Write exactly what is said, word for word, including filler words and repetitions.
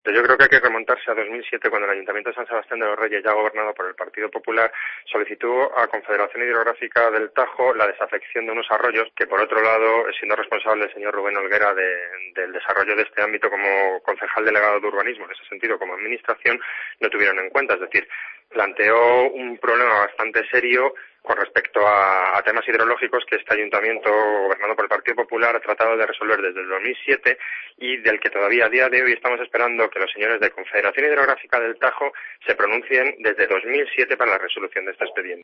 Yo creo que hay que remontarse a dos mil siete, cuando el Ayuntamiento de San Sebastián de los Reyes, ya gobernado por el Partido Popular, solicitó a Confederación Hidrográfica del Tajo la desafección de unos arroyos que, por otro lado, siendo responsable el señor Rubén Olguera de, del desarrollo de este ámbito como concejal delegado de urbanismo, en ese sentido, como administración, no tuvieron en cuenta. Es decir, planteó un problema bastante serio con respecto a, a temas hidrológicos que este ayuntamiento, gobernado por el Partido Popular, ha tratado de resolver desde el dos mil siete y del que todavía a día de hoy estamos esperando que los señores de Confederación Hidrográfica del Tajo se pronuncien desde dos mil siete para la resolución de este expediente.